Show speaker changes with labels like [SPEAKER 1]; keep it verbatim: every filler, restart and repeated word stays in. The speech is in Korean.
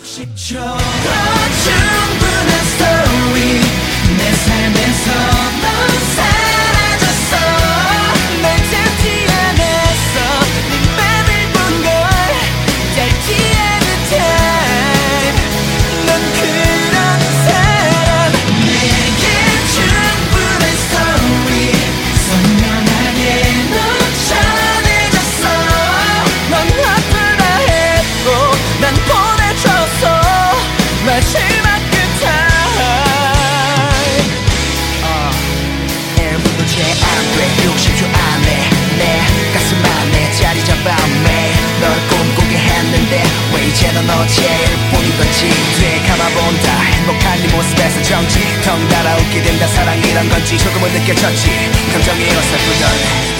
[SPEAKER 1] 십 초 충분한 스토리 내 삶에서 넌 사라졌어 널 찾지 않았어 네 맘을 본 걸 짧지 않은 타임 넌 그런 사람 내게 충분한 스토리 선명하게 넌 전해졌어 넌 아프다 했고 난 보내줬어 마지막 그 타임 일 분도 채 안 돼 육십 초 안에 내 가슴 안에 자리 잡아 매일 널 꿈꾸게 했는데 왜 이제 넌 어제일뿐인 건지 뒤에 감아본다 행복한 네 모습에서 정지 덩달아 웃게 된다 사랑이란 건지 조금은 느껴졌지 감정이 어설프던